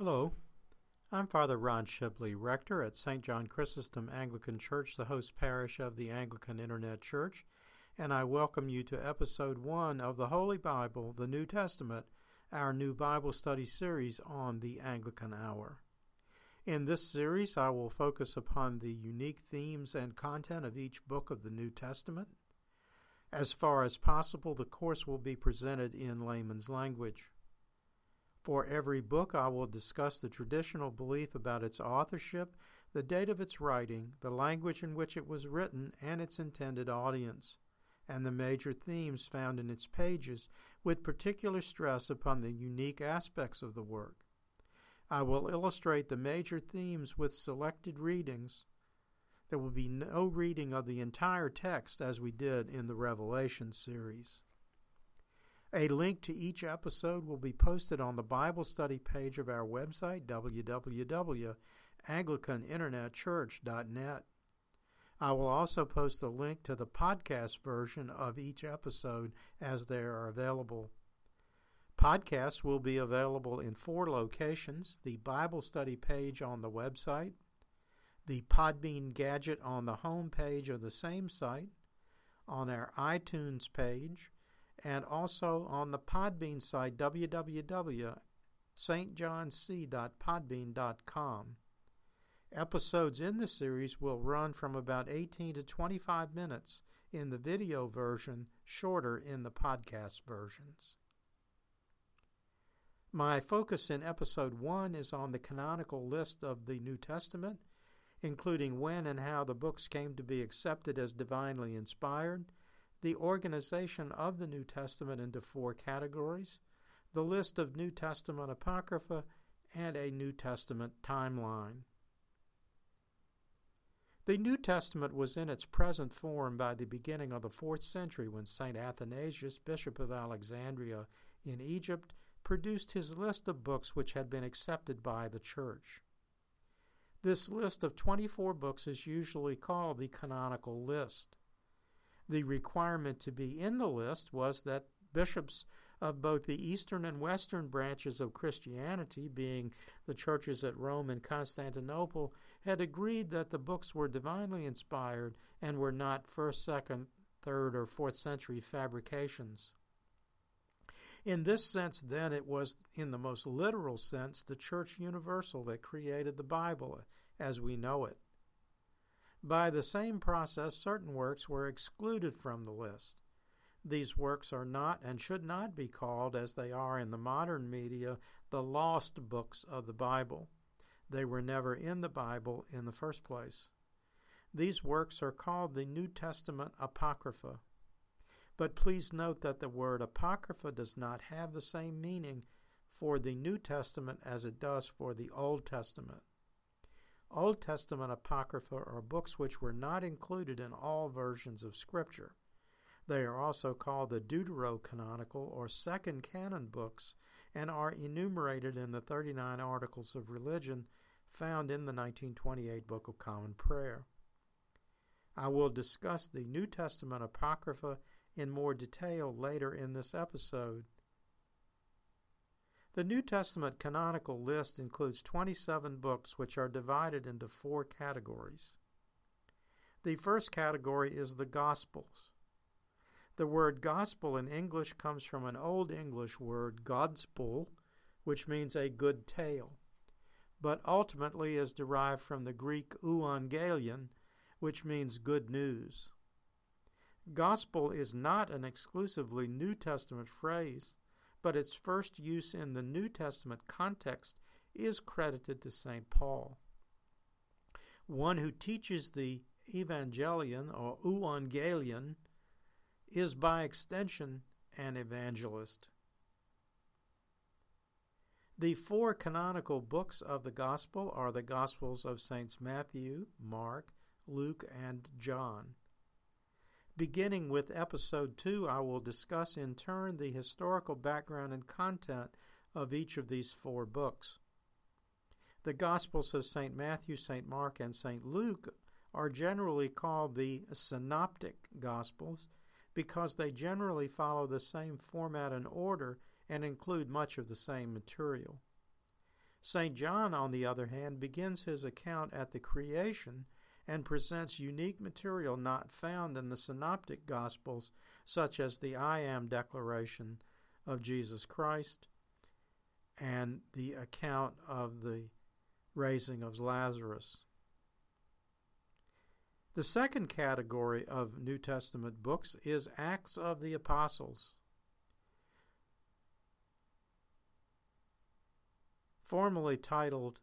Hello, I'm Father Ron Shibley, Rector at St. John Chrysostom Anglican Church, the host parish of the Anglican Internet Church, and I welcome you to Episode 1 of the Holy Bible, the New Testament, our new Bible study series on the Anglican Hour. In this series, I will focus upon the unique themes and content of each book of the New Testament. As far as possible, the course will be presented in layman's language. For every book, I will discuss the traditional belief about its authorship, the date of its writing, the language in which it was written, and its intended audience, and the major themes found in its pages, with particular stress upon the unique aspects of the work. I will illustrate the major themes with selected readings. There will be no reading of the entire text as we did in the Revelation series. A link to each episode will be posted on the Bible study page of our website, www.anglicaninternetchurch.net. I will also post a link to the podcast version of each episode as they are available. Podcasts will be available in 4 locations: the Bible study page on the website, the Podbean gadget on the home page of the same site, on our iTunes page, and also on the Podbean site, www.stjohnc.podbean.com. Episodes in the series will run from about 18 to 25 minutes in the video version, shorter in the podcast versions. My focus in Episode 1 is on the canonical list of the New Testament, including when and how the books came to be accepted as divinely inspired, the organization of the New Testament into 4 categories, the list of New Testament Apocrypha, and a New Testament timeline. The New Testament was in its present form by the beginning of the 4th century when St. Athanasius, Bishop of Alexandria in Egypt, produced his list of books which had been accepted by the Church. This list of 24 books is usually called the canonical list. The requirement to be in the list was that bishops of both the eastern and western branches of Christianity, being the churches at Rome and Constantinople, had agreed that the books were divinely inspired and were not 1st, 2nd, 3rd, or 4th century fabrications. In this sense, then, it was, in the most literal sense, the Church Universal that created the Bible as we know it. By the same process, certain works were excluded from the list. These works are not and should not be called, as they are in the modern media, the lost books of the Bible. They were never in the Bible in the first place. These works are called the New Testament Apocrypha. But please note that the word Apocrypha does not have the same meaning for the New Testament as it does for the Old Testament. Old Testament Apocrypha are books which were not included in all versions of Scripture. They are also called the Deuterocanonical or Second Canon books and are enumerated in the 39 Articles of Religion found in the 1928 Book of Common Prayer. I will discuss the New Testament Apocrypha in more detail later in this episode. The New Testament canonical list includes 27 books which are divided into 4 categories. The first category is the Gospels. The word gospel in English comes from an Old English word, godspel, which means a good tale, but ultimately is derived from the Greek euangelion, which means good news. Gospel is not an exclusively New Testament phrase, but its first use in the New Testament context is credited to St. Paul. One who teaches the evangelion or euangelion is by extension an evangelist. The 4 canonical books of the Gospel are the Gospels of Saints Matthew, Mark, Luke, and John. Beginning with Episode 2, I will discuss in turn the historical background and content of each of these 4 books. The Gospels of St. Matthew, St. Mark, and St. Luke are generally called the Synoptic Gospels because they generally follow the same format and order and include much of the same material. St. John, on the other hand, begins his account at the creation and presents unique material not found in the synoptic Gospels, such as the I Am declaration of Jesus Christ and the account of the raising of Lazarus. The second category of New Testament books is Acts of the Apostles. Formerly titled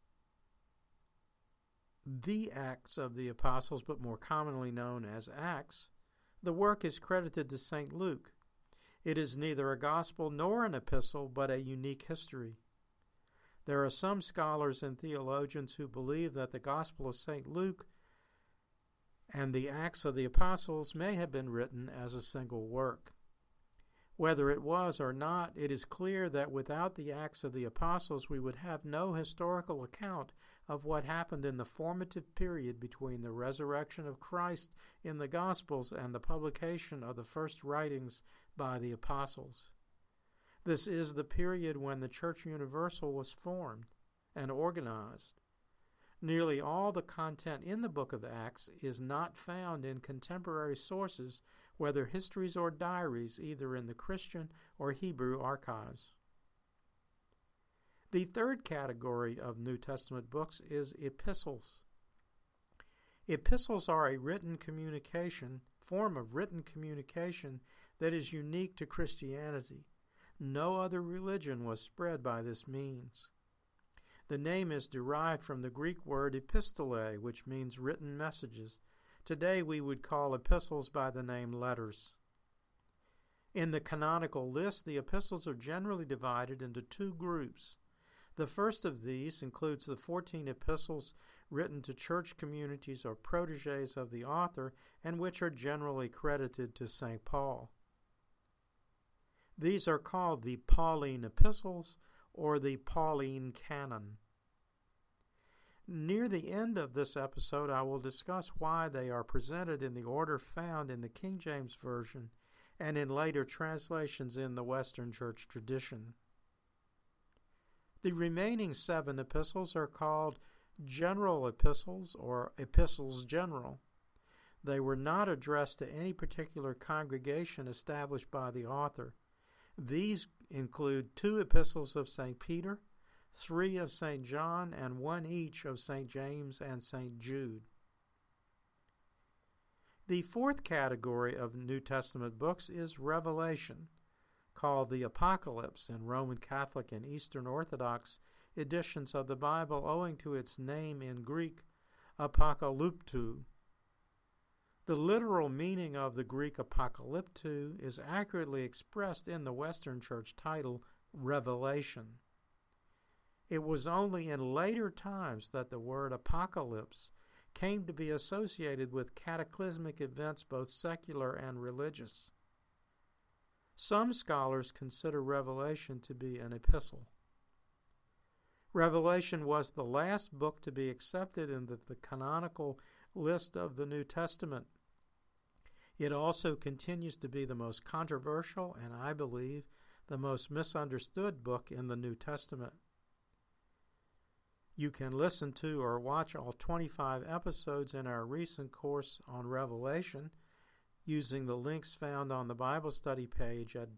The Acts of the Apostles, but more commonly known as Acts, the work is credited to St. Luke. It is neither a gospel nor an epistle, but a unique history. There are some scholars and theologians who believe that the Gospel of St. Luke and the Acts of the Apostles may have been written as a single work. Whether it was or not, it is clear that without the Acts of the Apostles, we would have no historical account of what happened in the formative period between the resurrection of Christ in the Gospels and the publication of the first writings by the Apostles. This is the period when the Church Universal was formed and organized. Nearly all the content in the book of Acts is not found in contemporary sources, whether histories or diaries, either in the Christian or Hebrew archives. The third category of New Testament books is epistles. Epistles are a form of written communication that is unique to Christianity. No other religion was spread by this means. The name is derived from the Greek word epistole, which means written messages. Today we would call epistles by the name letters. In the canonical list, the epistles are generally divided into two groups. The first of these includes the 14 epistles written to church communities or protégés of the author, and which are generally credited to St. Paul. These are called the Pauline epistles or the Pauline canon. Near the end of this episode, I will discuss why they are presented in the order found in the King James Version and in later translations in the Western Church tradition. The remaining 7 epistles are called general epistles or epistles general. They were not addressed to any particular congregation established by the author. These include 2 epistles of St. Peter, 3 of St. John, and 1 each of St. James and St. Jude. The fourth category of New Testament books is Revelation, called the Apocalypse in Roman Catholic and Eastern Orthodox editions of the Bible, owing to its name in Greek, apokalyptu. The literal meaning of the Greek apokalyptu is accurately expressed in the Western Church title, Revelation. It was only in later times that the word apocalypse came to be associated with cataclysmic events, both secular and religious. Some scholars consider Revelation to be an epistle. Revelation was the last book to be accepted in the canonical list of the New Testament. It also continues to be the most controversial and, I believe, the most misunderstood book in the New Testament. You can listen to or watch all 25 episodes in our recent course on Revelation using the links found on the Bible study page at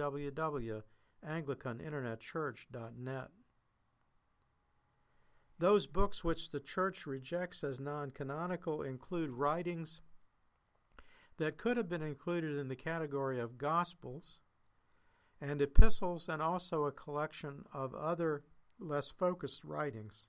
www.anglicaninternetchurch.net. Those books which the Church rejects as non-canonical include writings that could have been included in the category of Gospels, and epistles, and also a collection of other less focused writings.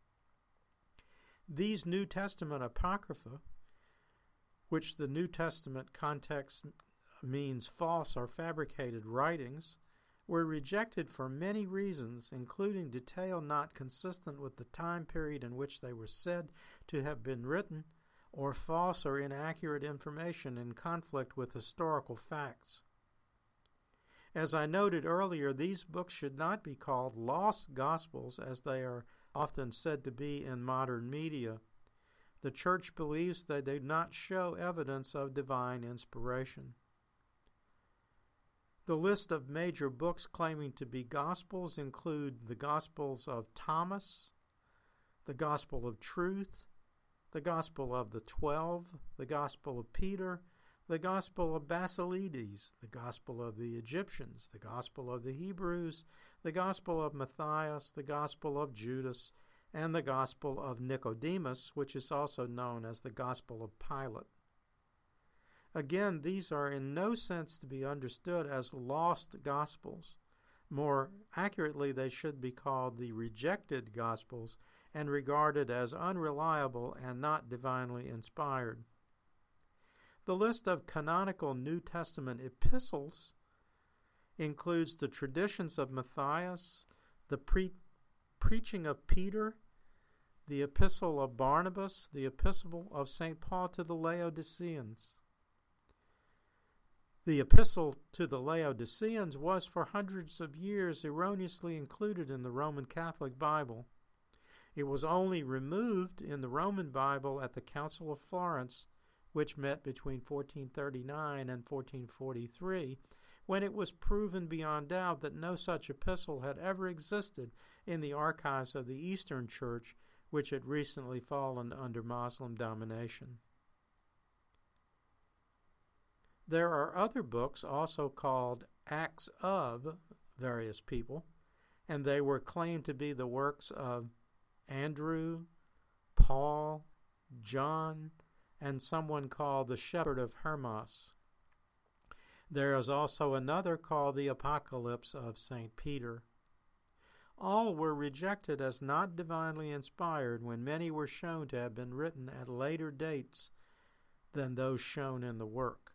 These New Testament apocrypha, which the New Testament context means false or fabricated writings, were rejected for many reasons, including detail not consistent with the time period in which they were said to have been written, or false or inaccurate information in conflict with historical facts. As I noted earlier, these books should not be called lost gospels, as they are often said to be in modern media. The Church believes they do not show evidence of divine inspiration. The list of major books claiming to be Gospels include the Gospels of Thomas, the Gospel of Truth, the Gospel of the 12, the Gospel of Peter, the Gospel of Basilides, the Gospel of the Egyptians, the Gospel of the Hebrews, the Gospel of Matthias, the Gospel of Judas, and the Gospel of Nicodemus, which is also known as the Gospel of Pilate. Again, these are in no sense to be understood as lost Gospels. More accurately, they should be called the rejected Gospels and regarded as unreliable and not divinely inspired. The list of canonical New Testament epistles includes the traditions of Matthias, the preaching of Peter, the epistle of Barnabas, the epistle of St. Paul to the Laodiceans. The epistle to the Laodiceans was for hundreds of years erroneously included in the Roman Catholic Bible. It was only removed in the Roman Bible at the Council of Florence, which met between 1439 and 1443, when it was proven beyond doubt that no such epistle had ever existed in the archives of the Eastern Church, which had recently fallen under Muslim domination. There are other books also called Acts of various people, and they were claimed to be the works of Andrew, Paul, John, and someone called the Shepherd of Hermas. There is also another called the Apocalypse of St. Peter. All were rejected as not divinely inspired when many were shown to have been written at later dates than those shown in the work.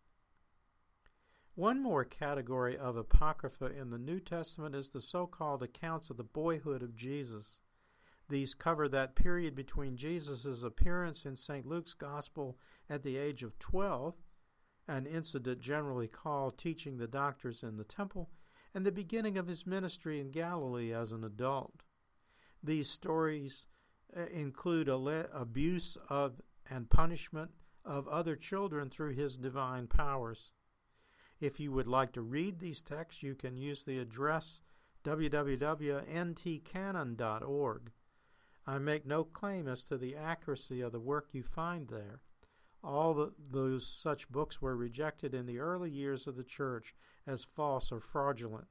One more category of Apocrypha in the New Testament is the so-called accounts of the boyhood of Jesus. These cover that period between Jesus' appearance in St. Luke's Gospel at the age of 12, an incident generally called teaching the doctors in the temple, and the beginning of his ministry in Galilee as an adult. These stories include abuse of and punishment of other children through his divine powers. If you would like to read these texts, you can use the address www.ntcanon.org. I make no claim as to the accuracy of the work you find there. All those such books were rejected in the early years of the Church as false or fraudulent.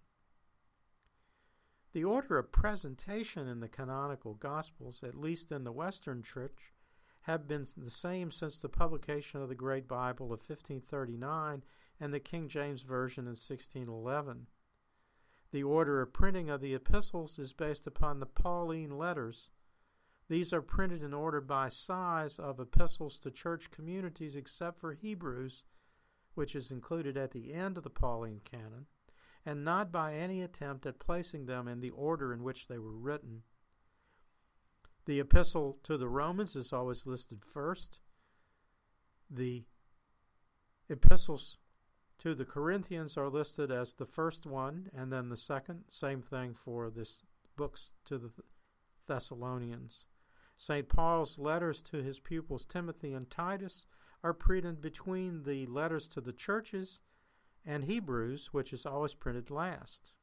The order of presentation in the canonical Gospels, at least in the Western Church, have been the same since the publication of the Great Bible of 1539 and the King James Version in 1611. The order of printing of the epistles is based upon the Pauline letters. These are printed in order by size of epistles to church communities except for Hebrews, which is included at the end of the Pauline canon, and not by any attempt at placing them in the order in which they were written. The epistle to the Romans is always listed first. The epistles to the Corinthians are listed as the first one and then the second. Same thing for this books to the Thessalonians. St. Paul's letters to his pupils Timothy and Titus are printed between the letters to the churches and Hebrews, which is always printed last.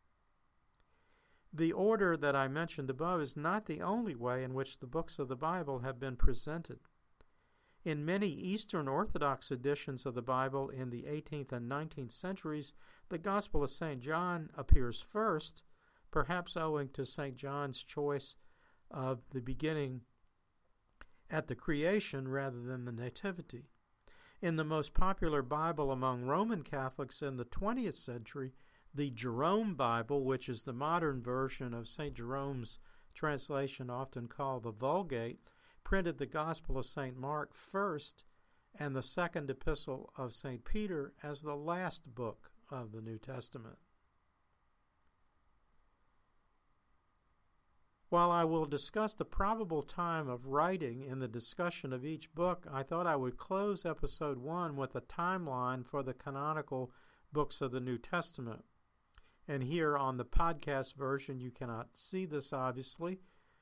The order that I mentioned above is not the only way in which the books of the Bible have been presented. In many Eastern Orthodox editions of the Bible in the 18th and 19th centuries, the Gospel of St. John appears first, perhaps owing to St. John's choice of the beginning at the creation rather than the nativity. In the most popular Bible among Roman Catholics in the 20th century, the Jerome Bible, which is the modern version of St. Jerome's translation often called the Vulgate, printed the Gospel of St. Mark first and the second epistle of St. Peter as the last book of the New Testament. While I will discuss the probable time of writing in the discussion of each book, I thought I would close Episode 1 with a timeline for the canonical books of the New Testament. And here on the podcast version, you cannot see this obviously,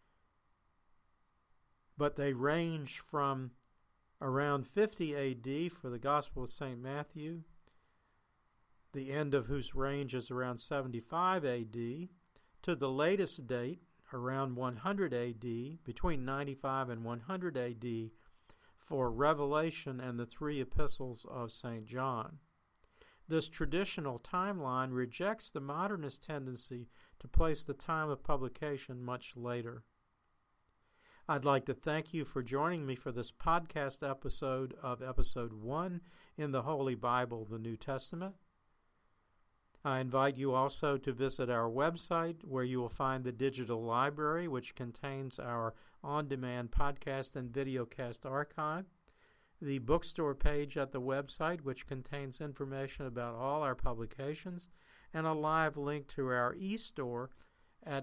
but they range from around 50 AD for the Gospel of St. Matthew, the end of whose range is around 75 A.D., to the latest date, around 100 A.D., between 95 and 100 A.D., for Revelation and the three epistles of St. John. This traditional timeline rejects the modernist tendency to place the time of publication much later. I'd like to thank you for joining me for this podcast episode of Episode 1 in the Holy Bible, the New Testament. I invite you also to visit our website, where you will find the digital library, which contains our on-demand podcast and videocast archive, the bookstore page at the website, which contains information about all our publications, and a live link to our e-store at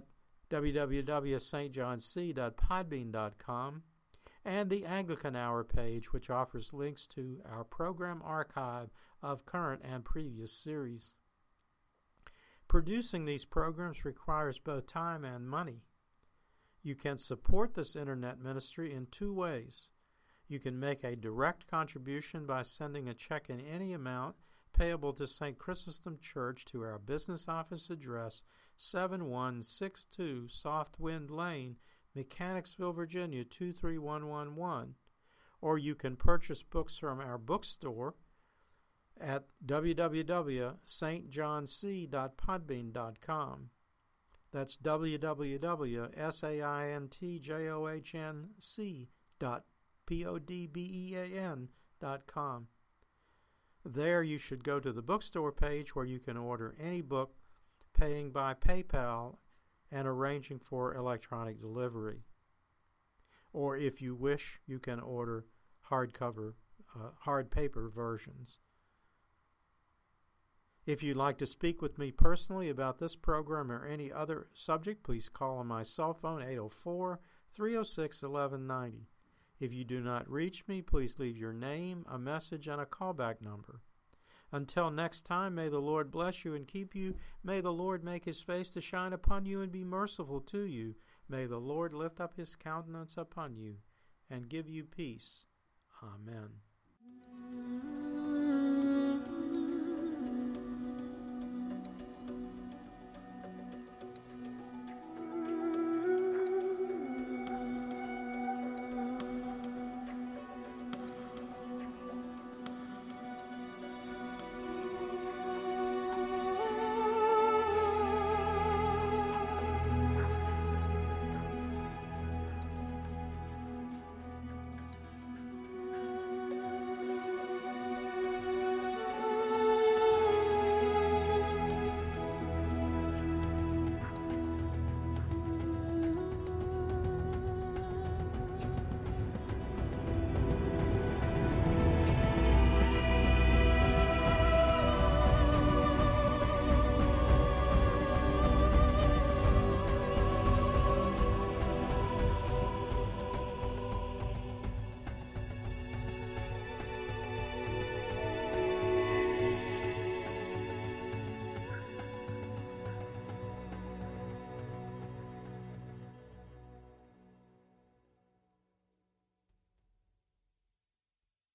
www.stjohnc.podbean.com, and the Anglican Hour page, which offers links to our program archive of current and previous series. Producing these programs requires both time and money. You can support this internet ministry in two ways. You can make a direct contribution by sending a check in any amount payable to St. Chrysostom Church to our business office address, 7162 Softwind Lane, Mechanicsville, Virginia 23111, or you can purchase books from our bookstore at www.stjohnc.podbean.com. That's www.stjohnc.podbean.com. There you should go to the bookstore page, where you can order any book, paying by PayPal and arranging for electronic delivery. Or if you wish, you can order hard paper versions. If you'd like to speak with me personally about this program or any other subject, please call on my cell phone, 804-306-1190. If you do not reach me, please leave your name, a message, and a callback number. Until next time, may the Lord bless you and keep you. May the Lord make his face to shine upon you and be merciful to you. May the Lord lift up his countenance upon you and give you peace. Amen.